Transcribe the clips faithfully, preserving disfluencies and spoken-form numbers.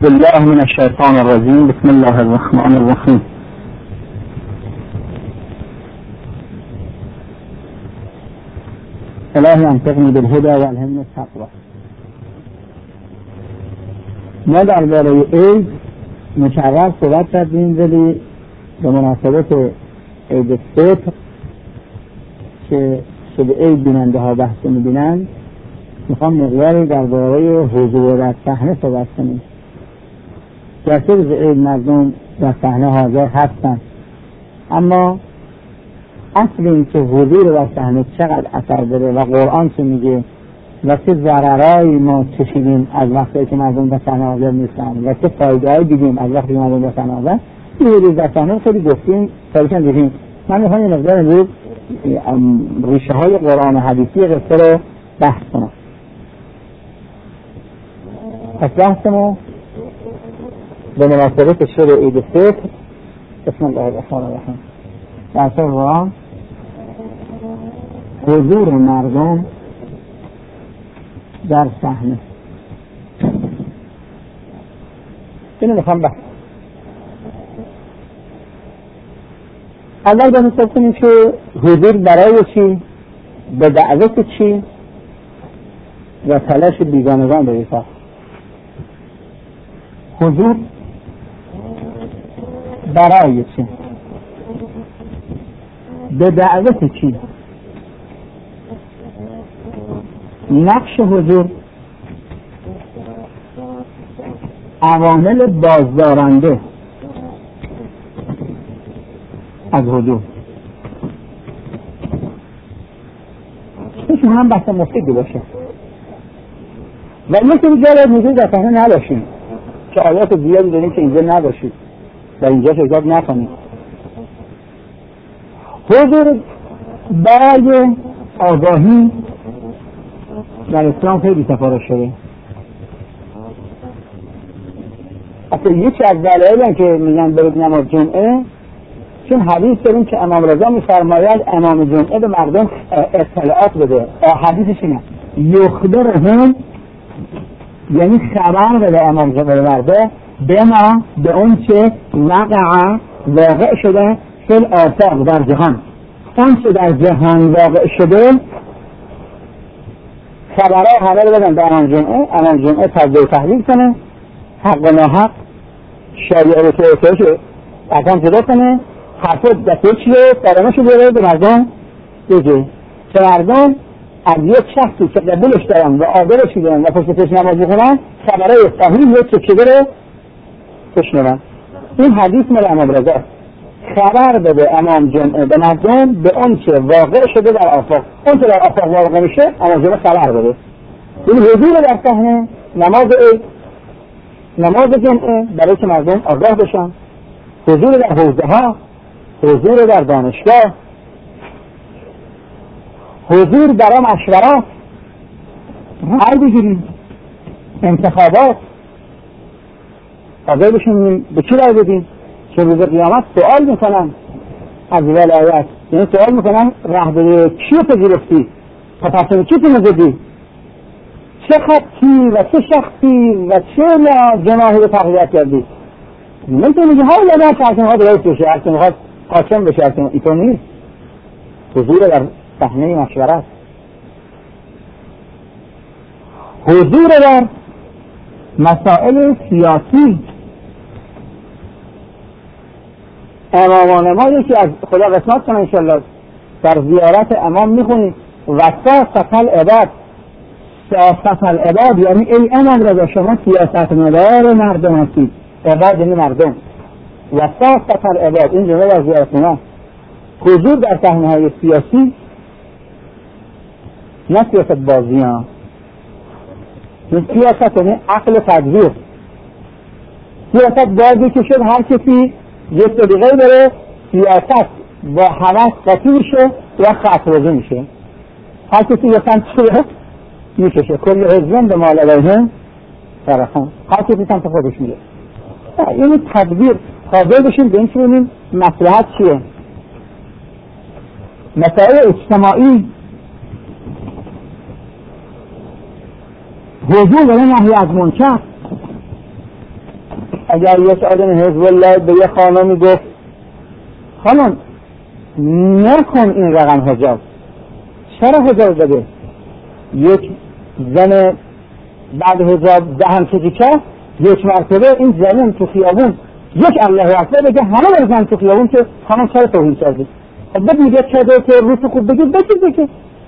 بالله من الشيطان الرجيم. بسم الله الرحمن الرحيم. الهی انطقنی بالهدى و الهمنی التقوى. ما درباره عید مکرر صحبت کردیم، ولی به مناسبت عید فطر که شب عید بیننده ها بحث می‌بینند، میخوام مقداری درباره حضور در صحنه صحبت کنیم. در روز عید مردم در صحنه حاضر هستند، اما اصل این که حضور در صحنه چقدر اثر داره و قرآن چه میگه و چه ضررایی ما چشیدیم از وقتی که مردم در صحنه حاضر نیستن و چه فایده‌ای دیدیم از وقتی که مردم در صحنه حاضر. این حضور در صحنه خیلی گفتیم، خیلیشان دیدیم. من میخوام یه مقدار امروز ریشه های قرآن و حدیثی قصه رو بحث کنم. پس بحث ما به مناسبت شب عید فطر، بسم الله الرحمن الرحیم، در قرآن حضور مردم در صحنه. اینو میخوام بحث. اول باید حساب کنیم که حضور برای چی، به دعوت چی و تلاش بیگانگان به ایفا. حضور برای چی، به دعوت چی، نقش حضور، عوامل بازدارنده از حضور. این هم بحث مفیدی باشه و یکی دیگر حضور در صحنه نداشتیم که آیات زیادی داریم که اینجا نداشتید و اینجا شجاعت نکنید. حضور برای آگاهی در اسلام خیلی سفارش شده. اصلا یکی از دلایلی که میگن برید نماز جمعه، چون حدیث داریم که امام رضا میفرماید امام جمعه به مردم اطلاعات بده. حدیثش اینه یخبرهم، یعنی خبر بده امام جمعه به مردم به ما به اون چه وقع واقع شده فی الآفاق، در جهان. اون چه در جهان واقع شده خبرها همه رو بدن به امام جمعه. امام جمعه تجزیه و تحلیل کنه، حق و ناحق شریعه رو توی اصلا جدا کنه، حرفت دسته چیه فرامش رو بیاره به مردم بگه که مردم از یک شخصی که قبولش دارن و عادلش دارن و پشت پیش نماز میخونن خبرهای صحیح یک چکیده رو بشنون. این حدیث مال امام رضا. خبر بده امام جمعه به مردم به اون چه واقع شده در آفاق. اون چه در آفاق واقع میشه امام جمعه خبر بده. این حضور در صحنه نماز عید، نماز جمعه برای که مردم آگاه بشن، حضور در حوزه ها، حضور در دانشگاه، حضور در مشورات، رأی بگیریم، انتخابات، آگاه بشیم به چی رأی بدیم. که روز قیامت سوال میکنن از ولایت، یعنی سوال میکنن رهبری کی رو پذیرفتی، تا تصمیم کی نزدی، چه خطی و چه شخصی و چه جناحی رو تقویت کردی. نمیتونی میگه ها یا نه که ها درست بشه، هرچی میخواد قاسم بشه، هرچی ایتون نیست. حضور در صحنه مشورت، حضور در مسائل سیاسی. امامان ما یکی از خدا قسمت کنه انشالله در زیارت امام میخونید وساست العباد. سیاست العباد یعنی ای امام رضا شما سیاست مدار مردم هستید. عباد یعنی مردم. وساست العباد این جمله در زیارت ما. حضور در صحنه های سیاسی، نه سیاست بازی ها، این سیاست یعنی عقل تدبیر. سیاست بازی که شد هر کسی یک طریقه داره، سیاست با حوث قطعی میشه و خطروزه میشه. هر کسی یکن چیه میکشه، کل حزبن به مال علیهم فرحان، هر کسی سمت خودش میره. یعنی تدبیر قابل بشیم به این که ببینیم مصلحت چیه. مسائل اجتماعی، حضور داره نهی از منکر، اگر یک آدم حزب الله به یک خانمی گفت خانم نکن این رقم حجاب، چرا حجاب بده؟ یک زن بعد حجاب دهن کجی کرد یک مرتبه این زنون تو خیابون یک الله اکبر بگه همه برزن تو خیابون که خانم چرا توهین کردی؟ خب بد میگه چه که روز خوب بگه بگه بگه.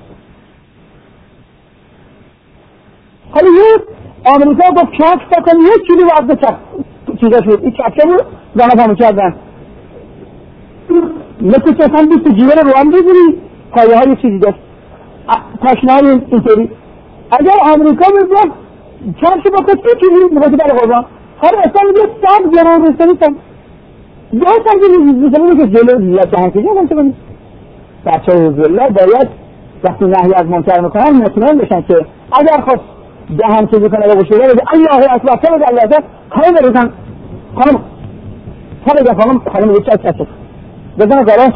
حالا یک آمریکا گفت کف بکن یک کیلو وزن کف چیزا شد این کفشه بود زنه پامو کردن مثل که اصلا بیست جیوه رو هم بگیری پایه های چیزی داشت پاشنه اینطوری. اگر آمریکا بگفت کفش بکن یک کیلو مقاطی بر قربان حالا اصلا میگه صد گران رسانی کن دو سنگی رسانی که جلو لطه هم کجا هم کنی. بچه حضور الله باید وقتی نهی از منکر میکنن مطمئن بشن که اگر خود دهن چیزی کنه رو بشوره بگه الله اکبر چه بگه الله اکبر خانم بریزن خانم چه بگه خانم خانم بگه چه چه بزن گراش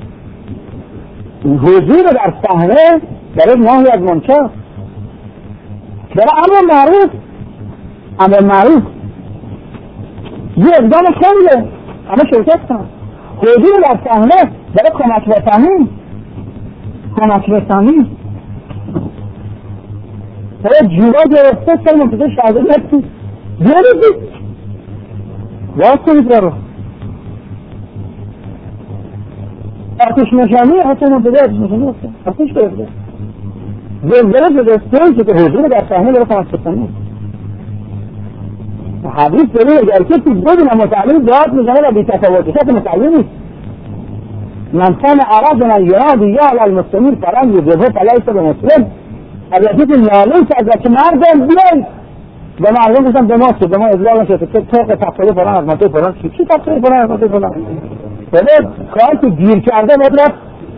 حضور در صحنه برای نهی از منکر برای امر معروف امر معروف یه اقدام خیله همه شرکت کنن. حضور در صحنه برای کمک رسانی کمک رسانی برای جورا گرفته سر منتظر شهده نفتی بیارید راست کنید رو آتش نشانی حتی منتظر آتش نشانی هسته آتش گرفته زلزله شده سوی که حضور در صحنه برای کمک رسانی حدیث داره اگر که تو بدون متعلیم داد میزنه و بی تفاوتشت متعلیمی من کان عرضنا یراد یا علی المسلمین فرم یجبه فلیس به مسلم اگر کسی نالیس از که مردم بیایی به مردم بسن به ما شد به ما ازلاغ شد که توق تفصیلی فران از مطوع فران چی چی تفصیلی فران از مطوع فران بله کار که گیر کرده مطلب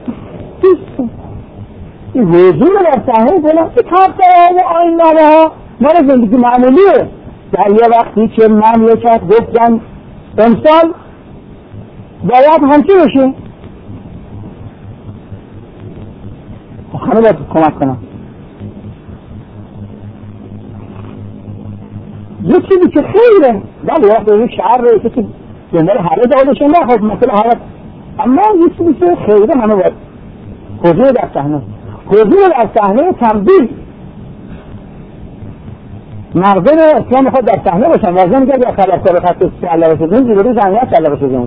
این وضوع در صحنه فران این تفصیلی آین نامه ها مال زندگی معمولیه. در یه وقتی که مملکت گفتن امسال باید همچی بشه خانه باید کمک کنم یه چیزی که خیره بله وقت این شعر رو کسی دنبال حاله دادشون نخواد مثلا حالت اما یه چیزی که خیره همه باید حضور در صحنه حضور در صحنه تنبیه مردم اسلام خود در صحنه باشن واضح میگه یا خلافکار خط علقه شدن جلوی جمعیت علقه شدن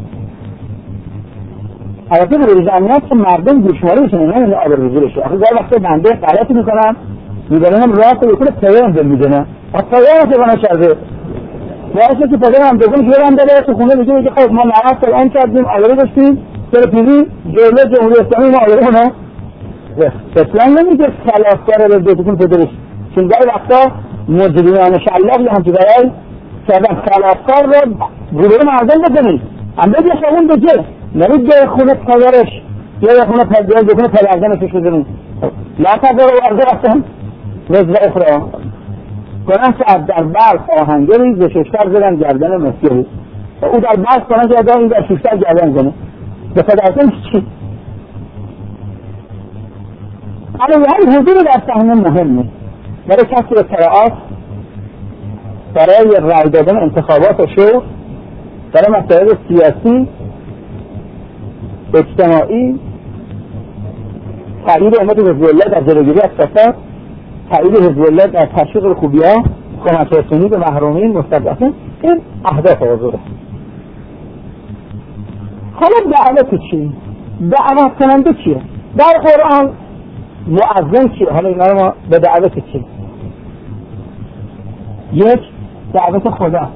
البته جلوی جمعیت که مردم گوشمالی بشن نه نه آبروریزی بشه آخه گاهی وقتا بنده غلطی میکنم میدونم راست رو یکونه پیام به میدونه آخه پیام که بنا شده باعثه که پیام بگم جورم داره تو خونه میگه که خب ما نماز الان کردیم آبرو داشتیم تلفیزی جلوی جمهوری اسلامی ما آبرو نه اسلام نمیگه خلافکار رو بهتون پدرش چون گاهی وقتا مجرمان شلاق یا همچه برای که خلافکار رو گروه مردم بکنید هم بگه شمون بگه نبید به خونه پدرش یا به خونه پدرش بکنه پدرزنش بکنید لا تبر و ارده رفتن وزر اخرى کنن که در برق آهنگری ز ششتر زدن گردن مسیحی او در برق کنن که این در ششتر گردن زنه به پدرزن چی؟ اما یعنی حضور در صحنه مهمه برای کسب اطلاعات برای رای دادن انتخابات شورا برای مسائل سیاسی اجتماعی تایید امت حزب الله در جلوگیری از فساد تایید حزب الله در تشویق خوبی‌ها کمک رسانی به محرومین مستضعفین این اهداف حضوره. حالا دعوت چی؟ دعوت کننده چیه؟ در قرآن مؤذن چیه؟ حالا اینا رو ما به دعوت چی؟ یک دعوت خدا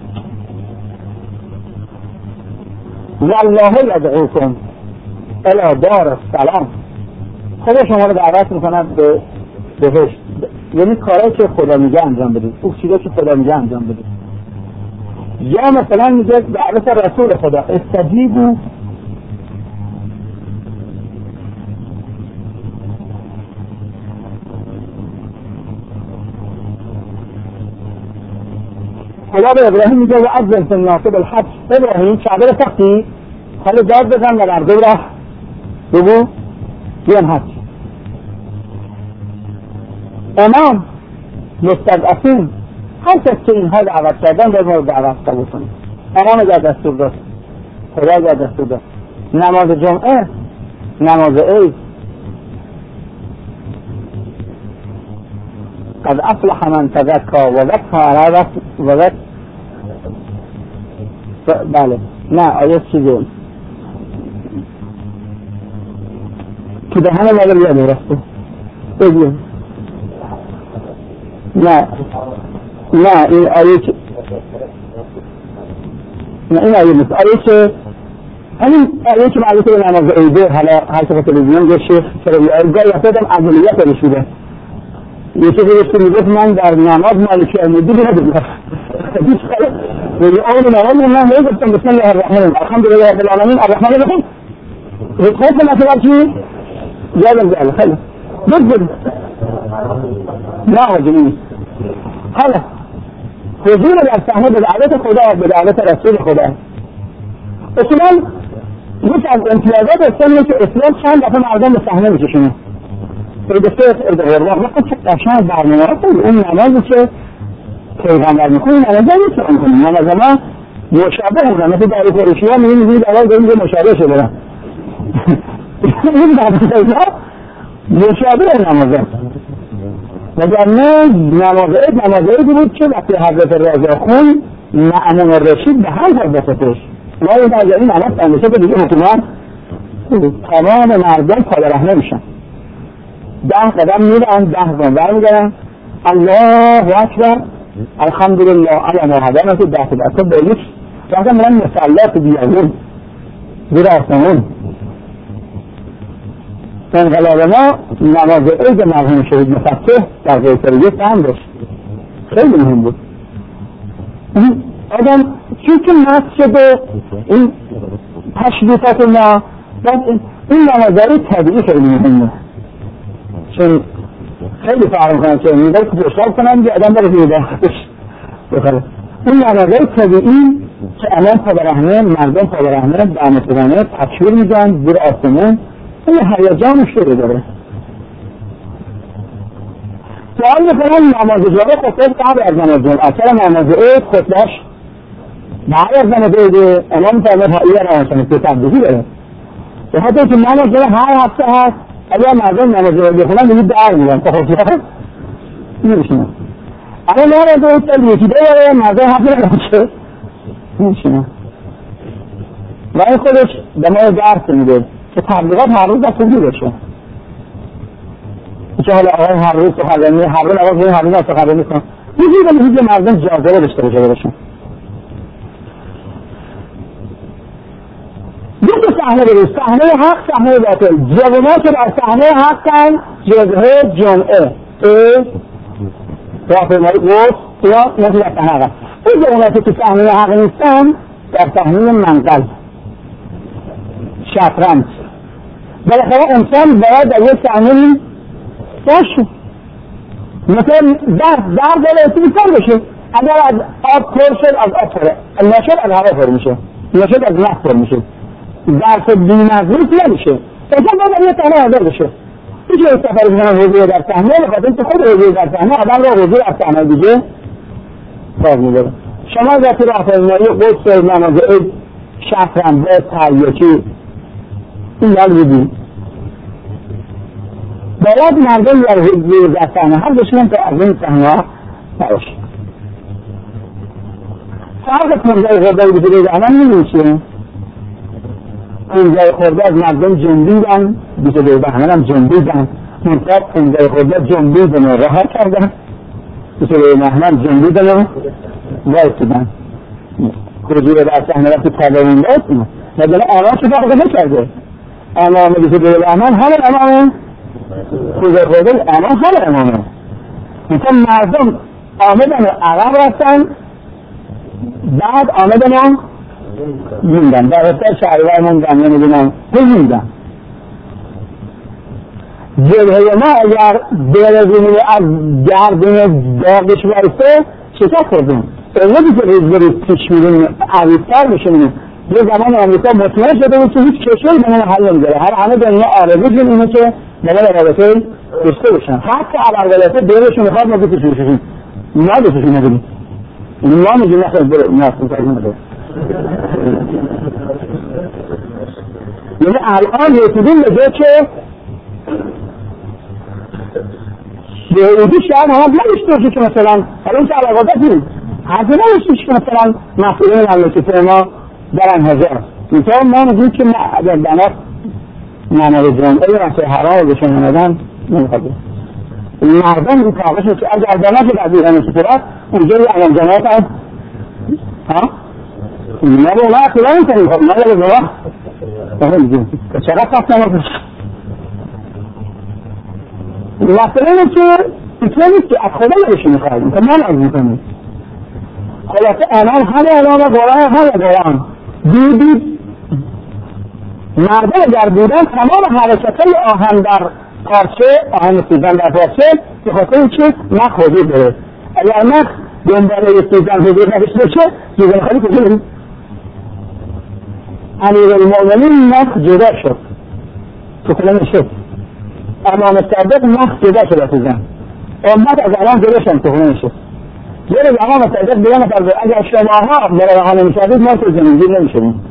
والله یدعوکم الی دار السلام خدا شما رو دعوت میکنه به بهشت یعنی کارهایی که خدا میگه انجام بدید اون چیزایی که خدا میگه انجام بدید یا مثلا میگه دعوت رسول خدا استجیبوا خدا به ابراهیم میگه و اذن فی الناس بالحج ابراهیم شعبه رو سختی حالا داد بزن و مردم را بگو بیان حج امام مستضعفین هر کس که اینها دعوت کردن باید ما رو دعوت قبول کنیم. امام در دستور داد، خدا در دستور داد. نماز جمعه، نماز عید، قد افلح من تزکا و ذکر و ذکر بله نه آیه چیزه که به همه مادر یاد رسته بگیم نه نه این آیه که نه این آیه نیست، آیه که همین آیه که معلومه به نماز عیده حالا هر که تلویزیون گوش شیخ چرا گاهی افتادم عملیات رو شده یه چیزی رو که میگفت من در نماز مالکی امیدی ندیدم و یه آن نماز من میگفتم بسم الله الرحمن الرحیم الحمدلله رب العالمین الرحمن الرحیم خوف مثلا چی؟ یادم بیاره خیلی بگذاریم نه آجمی حالا حضور در صحنه به دعوت خدا به دعوت رسول خدا اصلا یک از امتیازات اسلامیه که اسلام چند دفعه مردم به صحنه میکشونه فیدسته ارده وقت چه قشنگ برنامه را کنید اون نمازی که پیغمبر میکنی نمازه میتونم کنیم نماز ما مشابه هم مثل داری فروشی ها میگیم میگیم اول داریم که مشابه شده را این نمازه ها مشابه نمازه مگر نه نمازه اید نمازه ایدی بود که وقتی حضرت رازه خون مأمون رشید به هم حضرتش ما این از این نماز اندشه که دیگه حکومت تمام مردم پادرهنه میشن ده قدم میرن ده قدم برمیگرن الله اکبر الحمدلله علی ما هدانا که ده قدم به یک وقتا میرن مسلات بیارون زیر آسمون انقلاب ما نماز عید مرحوم شهید مفتح در قیصریه فهم داشت خیلی مهم بود آدم چون که مست شده این تشریفات ما این نمازهای طبیعی خیلی مهمه چون خیلی فرق میکنم که میگه که بشتاب کنم که آدم بره بیده بخوره این نمازهای طبیعی که الان پادرهنه مردم پادرهنه دمترانه تکشور میگن زیر آسمون این هیجان شده داره سوال میکنم نماز جمعه خطبه قبل از نماز جمعه چرا نماز عید خطبهش بعد از نماز عید امام فرمود هایی روانشناسی که تبدیلی داره به حتی که نماز جمعه هر هفته هست اگر مردم نماز جمعه بخونن دیگه در میگن تا خطبه نمیشنن اما نماز عید سال یکی داره مردم هفته نماشه نمیشنن و این خودش به ما درس میده که تبلیغات هر روز از خوبی بشه که حالا آقای هر روز سخنرانی هر روز آقای هر روز سخنرانی کن یه جوری که مردم جاذبه داشته باشه باشن دو تا صحنه برید صحنه حق صحنه باطل جوونا که در صحنه حقن جبهه جمعه ای راهپیمایی گفت یا مثل در صحنه حق اون جوونا که تو صحنه حق نیستن در صحنه منقل شطرنج بالاخره انسان باید در یک صحنه باشه مثلا در در دل استیفار بشه اگر از آب پر شد از آب پره نشد از هوا پر میشه نشد از نفت پر میشه درس بی‌نظیف نمیشه انسان باید در یک صحنه حاضر بشه هیچ استفاده میکنم حضور در صحنه بخاطر اینکه خود حضور در صحنه آدم را حضور در صحنه دیگه باز میبره شما ذاتی راهپیمایی قدس نماز عید شطرنج تریاکی این یاد بودیم باید مردم در حضور در صحنه هر بشنن تا از این صحنه ها نباشه فرق پونزای خورده و بیسه دیده الان نمیشه پونزای خورده از مردم جنبیدن بیسه دیده همه هم جنبیدن منطقه پونزای خورده جنبیدن و رها کردن بیسه دیده محمد جنبیدن و وایسیدن حضور در صحنه وقتی تابعین داشتیم مدنه آمان چه فرقه نکرده امام بیسه دیده امان همه امام پونزای خورده امان همه امامه مثلا مردم آمدن و عقب رفتن بعد آمدن هم موندن در رفتر شهریور موندن نمیدونم کل موندن جبهه ما اگر برزونی از گردون داغش وایسته شکست خوردیم علتی که ریز بریز پیش میدونیم عویزتر میشونیم یه زمان امریکا مطمئن شده بود که هیچ کشوری به من حل نمیداره هر همه دنیا آرزو جون اینه که به من رابطه داشته باشن حتی اول ولایته دیرشون میخواد ما بیتی شوششون ما دوستش نداریم این ما میگیم نخواهد برو نخواهد نداره یعنی الان رسیدیم به جای که یهودی شاید هم نمیشتوشه که مثلا حالا این که علاقه داریم حضر نمیشتوشه که مثلا مسئولین مملکت ما برن هزار مثلا ما میگیم که در بنات منابع جمعه رسول حرام رو بشن ندن نمیخواد مردم این کاغشه که اگر بنات در بیران سفرات اونجا یه علم جماعت هم ها؟ ما به اونا اطلاع میکنیم خب ما به اونا چقدر خواست نمازش مسئله اینه که اینطور نیست که از خدا یادشی میخواهیم که من از میکنیم خلاصه انام همه انام قرآن همه قرآن دیدید مردم اگر بودن تمام حرکت های آهن در پارچه آهن سوزن در پارچه به خاطر این که نخ حضور داره اگر نخ دنباله سوزن حضور نداشته باشه سوزن خالی کجا بریم امیر المؤمنین نخ جدا شد تو کلمه شد امام صادق نخ جدا شد سوزن امت از الان جدا شد تو کلمه شد یه روز امام صادق بیان فرده اگر شماها برای نمیشدید ما تو زمینگیر نمیشدیم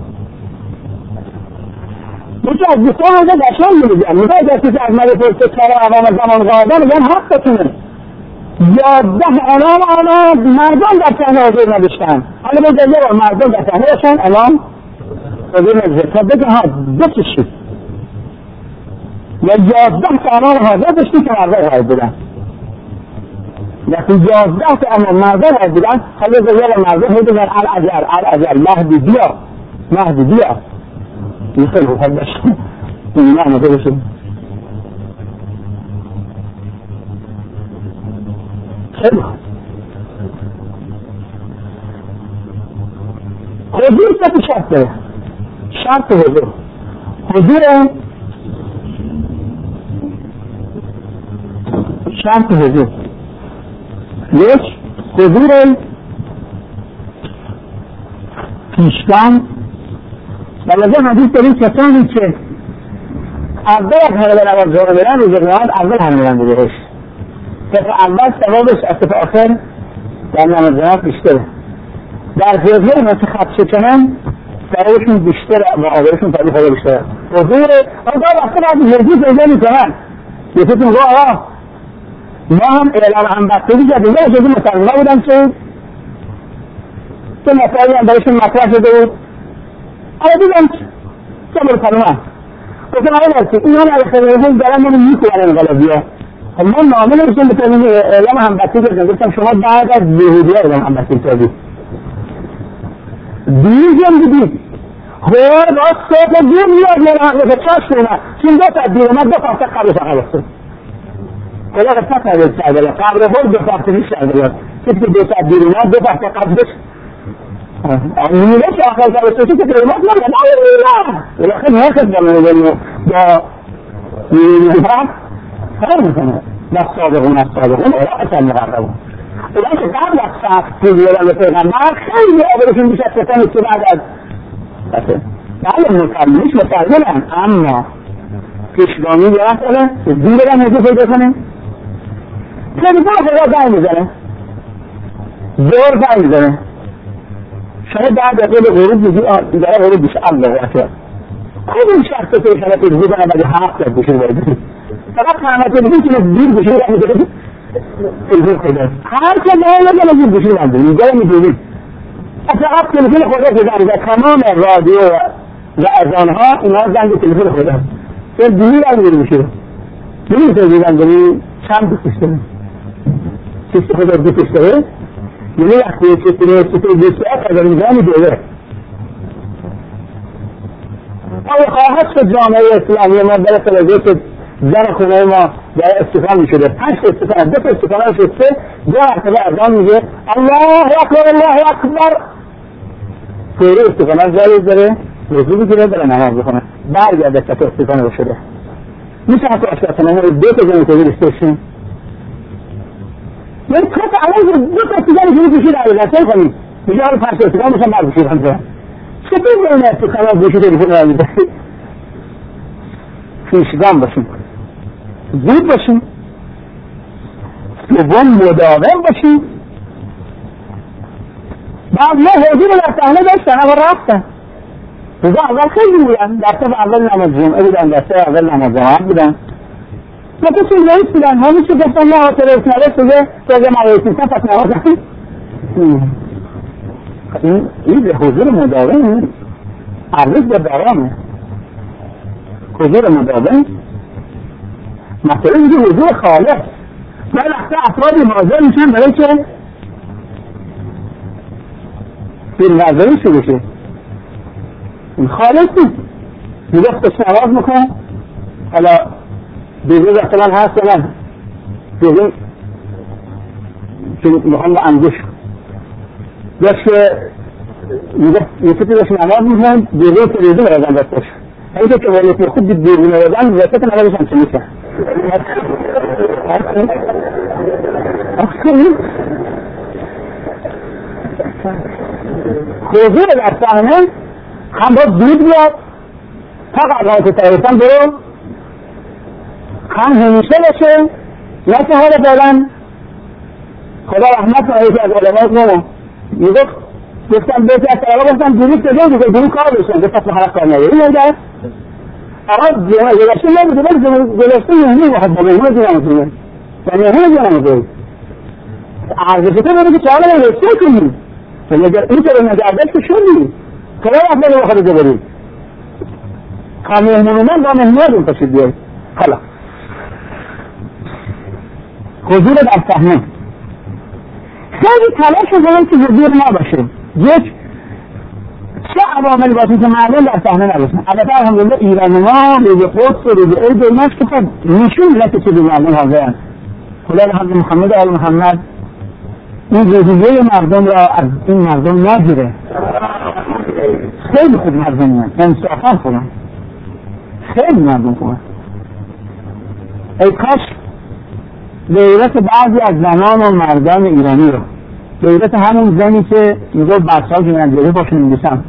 یکی از دوستان هزه دشان میگن میگه اگر کسی از مده پرسه کار عوام زمان قاعده میگن حقتونه یازده انام آنا مردم در صحنه حضور نداشتن حالا بگه یه مردم در صحنه داشتن انام حضور نداشتن بگه ها بکشید یا یازده تا انام حاضر داشتی که مردم غایب بودن لیکن یازده تا انام مردم غایب بودن حالا بگه یه مردم حضور نداشتن العجل العجل مهدی بیا مهدی بیا این خیلی خوب باشه این نعمده باشه خیلی خوب حضور سه شرط داره شرط حضور حضور شرط حضور یک حضور پیشگام و لازم حدیث داریم کسانی که اول از همه به نماز جمعه میرن روز قیامت اول همه میرن به بهشت طبق اول ثوابش از طرف آخر در نماز جمعه بیشتره در حضور مثل خط شکنن ثوابشون بیشتره و آدرشون فرقی خدا بیشتره حضور آنگاه وقتی باید حضور پیدا میکنن یکیتون گوه آقا ما هم اعلام همبستگی کردیم یه جزی مسلمان بودن که که مسائلی هم برایشون مطرح شده بود آیا دیدم که برسلمان گفتم آیا برسی این هم از خیلی دارم منو میکنن انقلابی ها من نامه نوشتم به تنین اعلام همبستگی کردم گفتم شما بعد از یهودی ها اعلام همبستگی کردید دیگم دیدید خواه باز صبح دیر میاد میاد حقیقه چشت کنه چون دو تا دیر اومد دو پاسه قبلش آقا بسته خدا قصد نبید کرده قبل خود دو پاسه نیست کرده کسی که دو تا دیر اومد دو پاسه قبلش نیمه که آخر کرده که قیمت نمید ولی خیلی حرکت بانه با نیمه خیلی میکنه بس صادقون از صادقون اراحت هم مقربون اون که قبل از سخت پیگیرن به پیغمبر خیلی آبرشون بیشت کسانی که بعد از بله مکملش متعلم اما پیشگامی بیان کنه دین بدن حضور پیدا کنه خیلی با خدا زنگ میزنه زور زنگ میزنه شاید بعد از قول غروب میگی داره غروب بیشه الله اکبر خیلی شخصه که شاید پیشگی کنه بگه حق در گوشه باید فقط قیمت دیگه که دیر گوشه باید تلفیل خدا هر که نه نگه نگه گوشی بنده میگه میدونید فقط تلفیل خدا که زنگ و تمام رادیو و ازانها اینا زنگ تلفیل خدا چون دیگه نگه گوشی دیگه تلفیل بنده چند دوستش داره چیست خدا دوستش داره یعنی وقتی چطوره چطوره دوسته اگر میزانی دوره اما خواهد شد جامعه اسلامی ما برای تلویزیون که زن خونه ما در استفان می شده پنج استفان دو استفان ها شده دو مرتبه اذان میگه الله اکبر الله اکبر فوری استفان ها جایز داره وضو بگیره داره نماز بخونه برگرده که تو استفان رو شده میشه حتی اشکال تمام رو دو تا جمعه توی رشتهشون یعنی تو تا الان دو تا استفان رو بشید علیه کنید میگه حالا پنج استفان میشن بر بشید همزه چطور بین استفان ها بشید رو بشید علیه پیشگام باشیم زود باشیم دوم مداوم باشیم. بعد ما حضور در صحنه داشتن اما رفتن. روز اول خیلی بودن، دسته اول نماز جمعه بودن، دسته اول نماز جماعت بودن. مثل چیز رئیس بودن، همین چه گفتن نه آتر رئیس نرس بوده توزه ما رئیس نیستن پس نمازن. این این به حضور مداوم عرض به درامه. حضور مداوم مثلا اینجا حضور خالص برای وقتا افرادی حاضر میشن برای که فیلم برداری شروع شه. این خالص نیست. میگه خوش نواز میکنه حالا دیگه احتمال هست یا نه دیگه که میخوام با انگوش داشت که میگه یکی داشت نواز میکنه دیگه تریزه برازن دستش اینکه که ولیت خود دیگه برازن وسط نوازش هم چه میشه حضور در صحنه هم باید زود بیاد تا قضایی که تایستان برو هم همیشه باشه نه که حالا فعلا خدا رحمت کنه یکی از علمات نمو میگفت گفتم بیتی از طلبا گفتم دروس دادیم دیگه دروس کار بشن گفت اصلا حرف کار نداری نگه اما گلشته نبوده ولی گلشته مهمی واحد با مهمه دیگه نمیتونه و مهمه دیگه نمیتونه ارزشته بوده که چهاله نگشته کنیم این که رو نگردش که شدی کلا احمد رو خواهد برید خواهد من با مهمه دون پشید بیایی حالا حضور در صحنه خیلی تلاش کنیم که حضور نباشه یک چه عوامل باشه که معلوم در صحنه نباشه البته الحمدلله ایران ما روز قدس و روز عید و ناش که خب نشون لکه چه بی معلوم حاضرن خدا حضرت محمد آل محمد این روزیه مردم را از این مردم نگیره خیلی خوب مردم من انصافا خوبن خیلی مردم خوبن ای کاش غیرت بعضی از زنان و مردان ایرانی رو غیرت همون زنی که میگو بچه ها که من جوری باشون میگوشم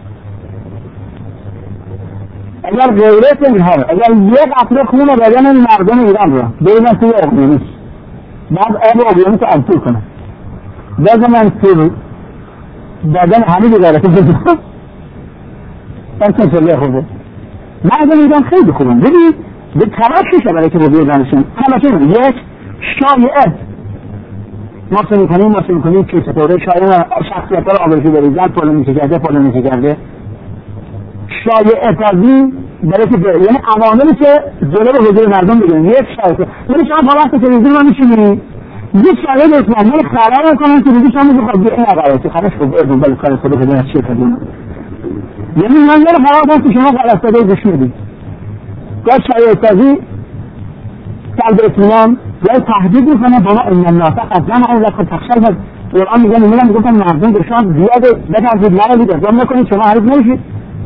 اگر غیرت اینها رو اگر یک قطره خون بدن این مردم ایران رو بینن توی اقیانوس بعد آب اقیانوس رو ابطور کنن بزنن توی بدن همه دی غیرت بزنن بلکن شده خوبه مردم ایران خیلی خوبن ببینید به تلاششه برای که بزرگ دانشون تلاشون یک شایعه ما سه میکنیم ما سه میکنیم که چطوره شایعه شخصیت ها رو آبرشی بریزن پولو میشه کرده پولو میشه کرده شایعه تازی برای که یعنی عواملی که جلو به حضور مردم بگیرن یک شایعه یعنی شما با وقت تلویزیون ما میشونی یک شایعه اسمان یعنی خبر میکنن که دیگه شما میگه خب این آقایه که خبرش خوب ارزون بلی کار خدا که دونه چیه کردیم یعنی من یه خبر کنم که شما غلطه گوش میدید یا شایعه تازی قلب اطمینان یا تهدید میکنه با ما این الناس قد جمعوا لكم فاخشوهم قرآن میگه میگن میگفتن مردم به شما زیاده بترسید نرید اقدام نکنید شما حریف نمیشید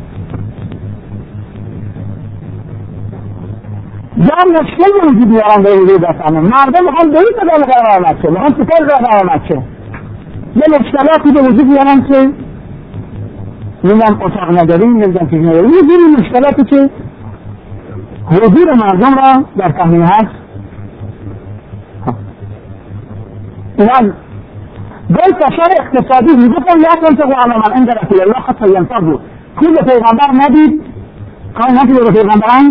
یا مشکل وجود میارن به وجود دستانه مردم میخوان دوید بدن قرار آمد شه میخوان سپر قرار آمد شه یه مشکلاتی به وجود میارن که میگم اتاق نداریم میگم چیز نداریم یه جوری مشکلاتی که حضور مردم را در تحمیل هست اینا گل فشار اقتصادی میگفتن یا تنطقوا علی من عند رسول الله حتی ینفضوا پول پیغمبر ندید کار نکرده به پیغمبران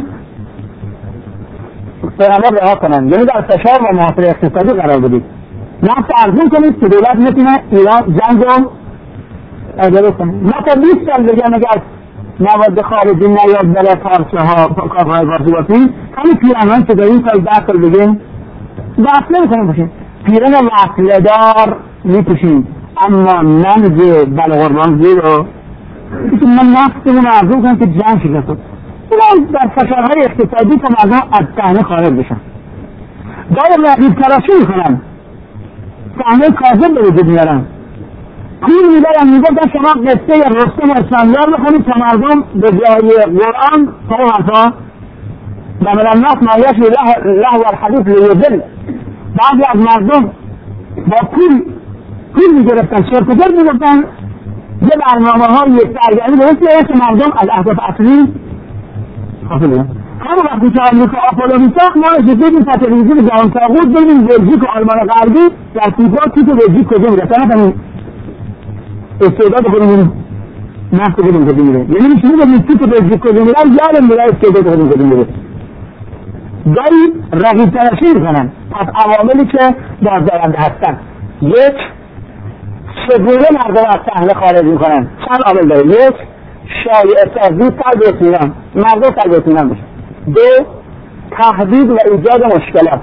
پیغمبر رها کنن یعنی در فشار و محاصره اقتصادی قرار بدید نفت ارزون کنید که دولت نتونه ایران جنگ رو اداره کنه ما تا بیست سال بگم اگر مواد خارجی نیاد بله پارچه ها کارهای بارزیباتی همین پیرنان که داریم سال ده سال بگیم وصله میکنیم باشیم پیرن وصله دار میپوشیم اما نمج بله قربان زیر رو من نفتمون ارزون کنم که جنگ شده شد اینا در فشارهای اقتصادی که مردم از صحنه خارج بشن باید رقیب تلاشی میکنن صحنه کاذب به وجود میارن پول میدارن میگفتن شما قصه یا رستم اسفندیار بخونید تا مردم به جای قرآن تا حرفا و من الناس ما یشری لهو الحدیث لیضل بعضی از مردم با پول پول میگرفتن شرط و پرت میگفتن یه برنامه های یک سرگرمی درست که مردم از اهداف اصلی حاصل بودن همه وقتی که آمریکا آپولو میساخت ما اجازه تا تلویزیون جهان ساقوط ببینیم بلژیک و آلمان غربی در فوتبال تیپ بلژیک کجا میرسن همین استعداد خودمون نفت خودمون کجا میره یعنی میشه ببینیم تیپ بلژیک کجا میره یادم میره استعداد خودمون کجا میره گاهی رقیب تراشی میکنن پس عواملی که بازدارنده هستن یک چگونه مردم از صحنه خارج میکنن چند عامل داره یک شایعه سازی سلب اطمینان مردم سلب اطمینان بشه دو تهدید و ایجاد مشکلات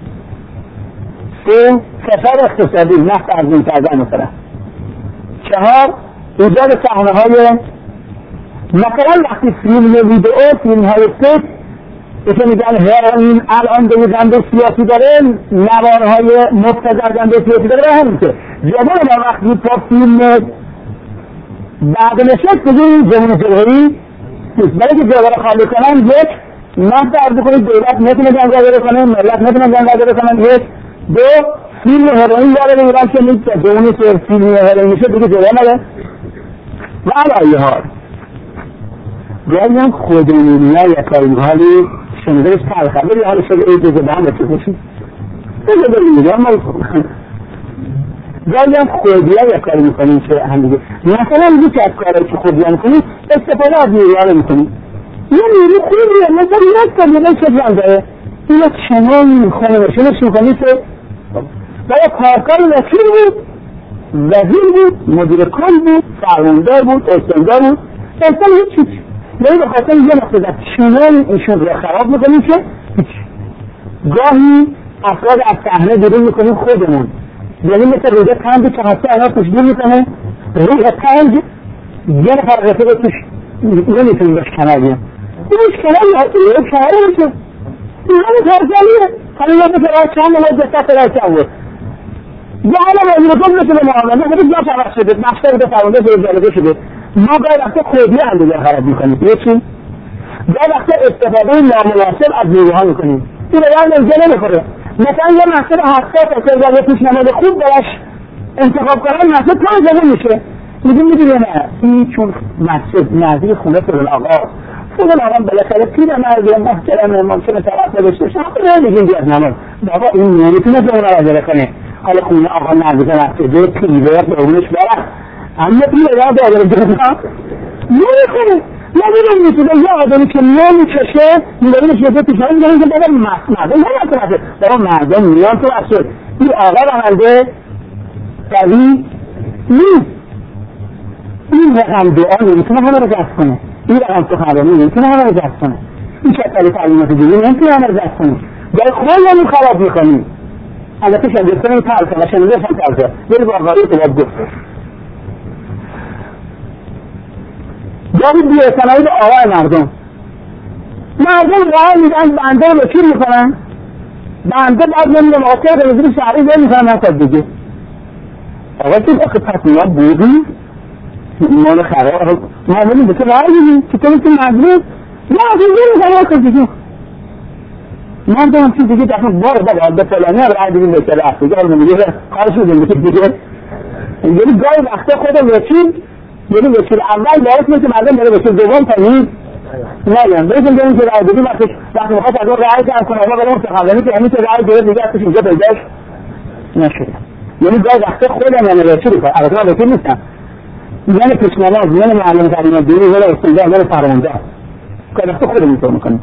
سه فساد اقتصادی نفت ارزون کردن مثلا چهار ایجاد صحنه های مثلا وقتی فیلم ویدئو فیلم های فیلم که میگن هرئین الان به جنبه سیاسی داره نوارهای مبتذل جنبه سیاسی داره همین که جوان ما وقتی تا فیلم بعد نشست بگیم جمهور جمهوری نیست برای که جوان خالی کنن یک نفت ارزو کنید دولت نتونه جنگاده کنه ملت نتونه جنگاده کنن یک دو فیلم هرئین داره ایران که نیست جوانی که فیلم هرئین میشه دیگه جوان داره و علایه ها گاهی هم خودمونی ها یا کاری حالی شنیده بهش تلخه بری حالی شده ای دوزه به هم بچه باشید بگه بری میگه ما گاهی هم خودی ها یا کاری میکنیم که هم دیگه مثلا میگه که از کاری که خودی ها میکنیم استفاده از نیروها رو میکنیم یه نیرو خوبیه مثلا یک کار یه چه جنده این یک شما میخونه شنش میکنی که باید کارکار وکیل بود وزیر بود مدیر کل بود فرماندار بود استاندار بود اصلا هیچ چیز یعنی به خاطر یه نقطه در چنان ایشون رو خراب میکنیم که گاهی افراد از صحنه بیرون میکنیم خودمون یعنی مثل روده تنجی که حتی اینا تشبیه میکنه روده تنج یه نفر رفیق توش نمیتونیم باش کنار بیم اینش کنار یه کنار میشه این همه ترزالیه حالا یه بسه راه چند مولد دسته راه چند بود یه حالا به ایرکم مثل به معامله خودش جا شبه شده مشتر به فرمانده به جالبه شده ما باید وقتا خودی هم دیگر خراب میکنیم یکی باید وقتا استفاده نامناسب از نیروها میکنیم این رو هم نمیجه نمیخوره مثلا یه محصول حساس اصلا جالبه پیشنماد خوب براش انتخاب کنن محصول پنج جمعه میشه میگیم میدونی نه این چون مسجد نزدیک خونه فرون آقا فرون آقا بالاخره پیر مرد محترم ممکنه طرف نبشته شما نمیگیم بیاد نماز بابا این نمیتونه به اون عجله کنه حالا خونه آقا نزدیک مسجده پیره به اونش برن اما پیره را داره جنا نمیکنه نمیدونم میتونه یه آدمی که نمیکشه میدونیش یه پیشنهاد میدونیم که بابا مردم نمیتونه بابا مردم میان تو مسجد این آقا رونده قوی نیست این رقم دعا نمیتونه همه رو جذب کنه این رقم سخنرانی نمیتونه همه رو جذب کنه این شکلی تعلیمات دیگه نمیتونه همه رو جذب کنه در خودمون خراب میکنیم البته شنیدستان این تلخه و شنیدستان تلخه بری با آقایی تو باید گفت جایی بیعتنایی به آقای مردم مردم راه میدن بنده رو وکیل میکنن بنده بعد نمیدونم آقای به وزیر شهری زیر میکنن نکد دیگه آقای که آخه پس ما بودیم مال خراب معاملی به تو رای دیدیم که تو میتونی مجلس نه از این زیر میکنن آقای دیگه مردم هم چیز دیگه دفعه بار بابا به فلانی هم رای دیدیم بکره افریقا رو میگه کارش رو دیگه دیگه یعنی گاهی وقتا خودم وکیل یعنی وکیل اول باید مثل مردم داره وکیل دوم تنید نگم بریزم داریم که رای دیدیم وقتی وقتی میخواد از اون رای کم کنه اما برای مستقلانی که همین که رای دیگه دیگه ازش اینجا پیداش نشده یعنی گاهی وقتا خودم یعنی وکیل کنم البته من وکیل نیستم یعنی پیشنهاد یعنی معلم تعلیم دینی ولی استنجا یعنی فرمانده که وقتا خودم اینطور میکنیم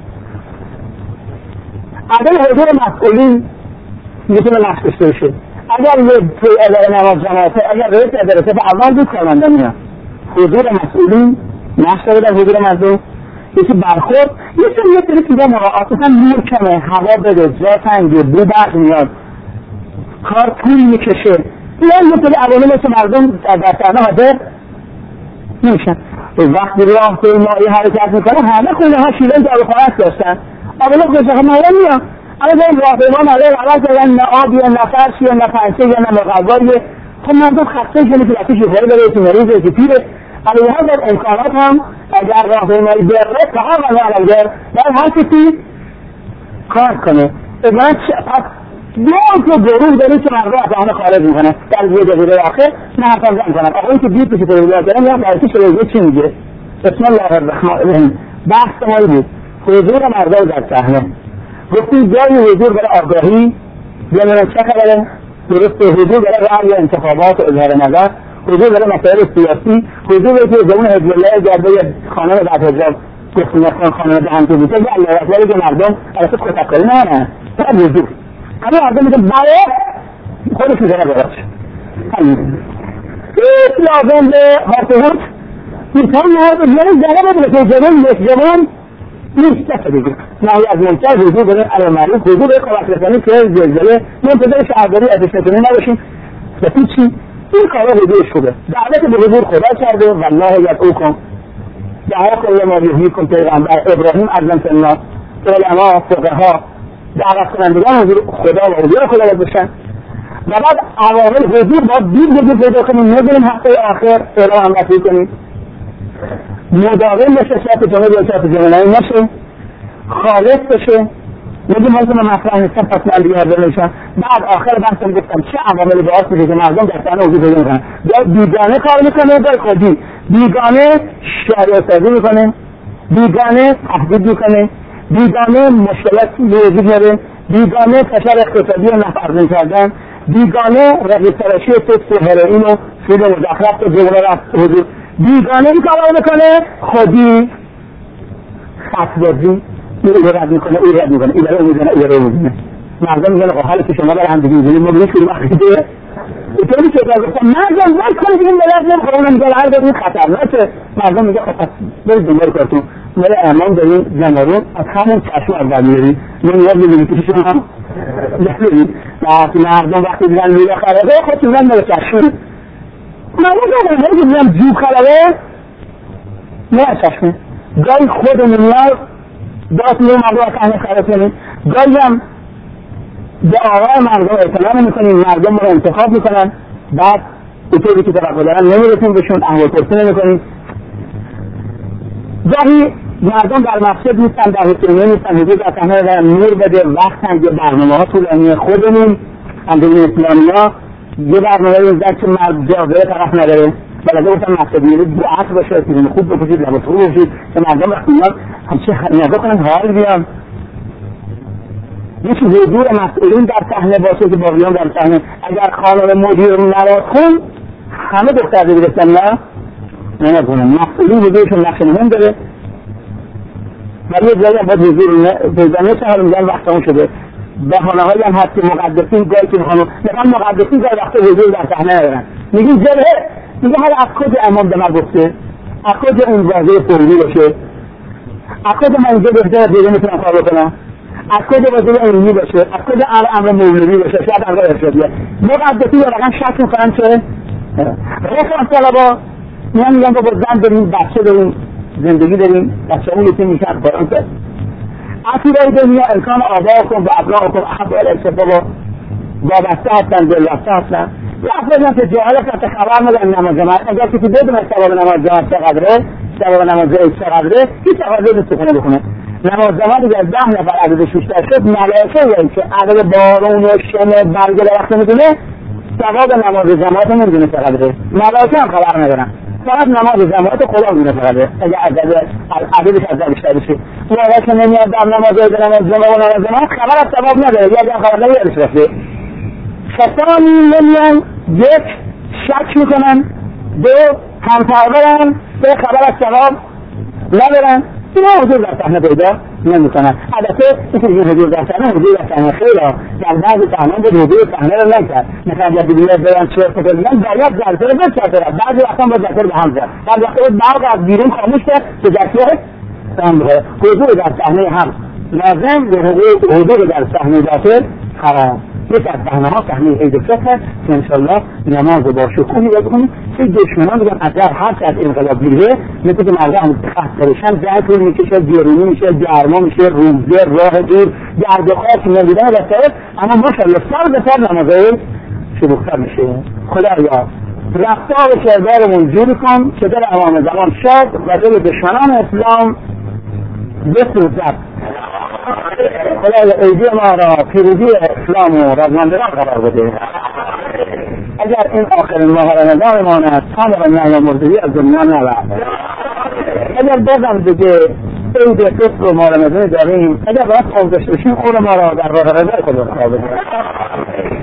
عدم حضور مسئولین میتونه نقش داشته باشه اگر یه توی اداره نماز جماعته اگر رئیس اداره طب اول بود کارمنده میاد حضور مسئولین نقش داره در حضور مردم یکی برخورد یه سری یه سری چیزا مراعات مثلا نور کمه هوا بده جا تنگه بو برق میاد کار طول میکشه یا یه سری عوامل مثل مردم در صحنه حاضر نمیشن وقتی راهپیمایی حرکت میکنه همه خونه ها شیوه داروخانه داشتن اولا خودشون مردم میاد اما این راهپیما مردم عوض کردن نه آبیه نه فرشیه نه پنسه نه مقواریه خب مردم خسته شده که وقتی شوفره داره که مریضه که پیره علیه ها در امکانات هم اگر راهپیمایی بره که هم و علمگر در هر کسی کار کنه من پس بیان که گروه داره که مردم از آنه خارج میکنه در یه دقیقه آخر نه حرفا زن کنن آقا این که دید بشه پرویلات دارم یا برسی شده چی میگه بسم الله الرحمن الرحیم بحث مایی بود حضور مردم در صحنه. گفتیم جای حضور برای آگاهی یا چه خبره؟ درست حضور برای رأی یا انتخابات و اظهار نظر، حضور برای مسائل سیاسی، حضور برای که زمان حزب الله جرده یا خانم بعد حجاب گفتیم اخوان خانم به هم که بیتر یا الله اکبری که مردم علاسه خودتکاری نه فقط حضور. اما مردم میگه برای خودشون زنه براش همین ایت لازم به حاطهوت میتون نه یعنی زنه بدونه که زمان یک زمان نیست دست دیگه نهی از منکر، حضور برای علی معروف، حضور برای کمک رسانی که زلزله منتظر شهرداری ازش نتونی نباشیم و چی این کارا حضورش خوبه. دعوت به حضور خدا کرده والله یدعوکم دعا کل ما یحییکم پیغمبر ابراهیم اعظم الناس علما فقها دعوت کنندگان حضور خدا و حضور خدا باید بشن و بعد عوامل حضور باید دید بگید پیدا کنیم نگریم هفته آخر اعلام همراهی کنیم مداوم بشه شرط جمعه یا شرط جمعه نشه خالص بشه نگیم حالا من مطرح نیستم پس من دیگه حاضر نشم. بعد آخر بحثم گفتم چه عواملی باعث میشه که مردم در صحنه حضور پیدا میکنن. یا بیگانه کار میکنه یا خودی، بیگانه شریعت سازی میکنه، بیگانه تهدید میکنه، بیگانه مشکلات وجود میاره، بیگانه فشار اقتصادی و نفع ارزان کردن، بیگانه رقیب تراشی سکس و هروئین و سود مزخرف و جبران حضور، بیگانه این کارا میکنه خودی خط‌بازی این رو رد میکنه این رد میکنه این رو میزنه این رو میزنه. مردم میگن آقا حالی که شما برای هم دیگه میزنید ما بینید کنیم عقیده اینطوری که اگر گفتم مردم باید کنید این ملت نمیخواه اونم میگه هر داریم خطرناکه. مردم میگه خب برید دنبال کارتون مال امان داریم زنارون از همون چشم اول میرید من یاد میبینید که شما نمیرید وقتی مردم وقتی دیدن میره خرابه خودتون زن میره چشم مردم دارم میگم جوب خرابه نه چشمه گاهی خودمون نیاز داد میرم مردم از صحنه خراب کنیم گاهی هم به آقای مردم اعتنا میکنیم مردم رو انتخاب میکنن بعد اونطوری که توقع دارن نمیرسیم بهشون احوال پرسی نمیکنیم. گاهی مردم در مقصد نیستن در حسینه نیستن حضور در صحنه دارن نور بده وقت هم یه برنامه ها طولانی خودمون اندرین اسلامی ها یه برنامه رو که مرد جاوه طرف نداره بلده گفتم مقصدی یعنی دو عصر باشه پیرون خوب بپوشید لباس خوب بپوشید که مردم وقتی میان همچه نگاه کنن حال بیان یکی حضور مسئولین در صحنه باشه که باقیان در صحنه. اگر خانم مدیر نراز کن همه دختر بگرفتن نه نه نکنن مسئولین حضورشون نقش مهم داره ولی یه جایی هم باید حضور پیزانه چه حال میگن وقت همون شده بحانه هایی هم هست که مقدسین گاهی که میخوانو میخوان مقدسین گاهی وقت حضور در صحنه ندارن میگیم جبهه میگه حالا از کجا امام به من گفته از کجا اون واضح فوری باشه از کجا من اینجا بهتر دیگه میتونم کار بکنم از کجا واضح علمی باشه از کجا امر مولوی باشه شاید امر ارشادیه مقدسی یا رقم شک میکنن که رفت طلبا میان میگن با زن داریم بچه داریم زندگی داریم بچه اون یکی میشه قرآن کرد اصیرهای دنیا امکان آبا کن و ابناء کن احبال ارتبا وابسته هستن دلبسته هستن یه افرادی هم که جاهل هستن خبر ندارن نماز جماعت اگر کسی بدونه ثواب نماز جماعت چقدره ثواب نماز عید چقدره هیچ تقاضایی نیست کنه بکنه. نماز جماعت اگر ده نفر عددش بیشتر شد ملائکه یعنی که عدد بارون و شم برگ درخت میدونه ثواب نماز جماعت نمیدونه چقدره ملائکه هم خبر ندارن فقط نماز جماعت خدا میدونه چقدره اگر عدد عددش از بیشتر بشه اون آقا که نمیاد در نماز عید نماز جمعه و نماز جماعت خبر از ثواب نداره یا اگر خبر نداره رفته کسانی نمیان یک شک میکنن دو همتاورن سه خبر از ثواب ندارن اینا حضور در صحنه پیدا نمیکنن. البته این حضور در صحنه حضور در صحنه خیلی در بعضی صحنه بود حضور صحنه رو نکرد مثلا اگر بیاد برن چه فکر میکنن باید جلسه رو بچرخه بعضی وقتا باید جلسه رو به هم زد بعضی وقتا باید برق از بیرون خاموش کرد که جلسه هم بخوره. حضور در صحنه هم لازم به حضور در صحنه داخل حرام. یک از صحنه ها صحنه عید فطر که انشالله نماز با شکوهی باید کنیم که دشمنان بگن اگر هر چه از انقلاب میره مثل که مردم خط پریشان زهر میکشه گرونی میشه گرما میشه روزه راه دور گرد و خاک نمیدن بسیار اما ماشاءالله سر به سر نمازه شلوغتر میشه. خدایا رفتار و کردارمون جوری کن که در عوام زمان شاد و دل دشمنان اسلام بسوزد. خدای ایدی ما را پیروزی اسلام و رزمندگان قرار بده. اگر این آخرین ماه رمضان ما است کاملا نعیم مرتضی از دنیا نبرد. اگر بازم دیگه عید فطر رو ما رمضان داریم، اگر باید خواب داشته باشیم قول ما را در واقع رضا خدا را بکنیم.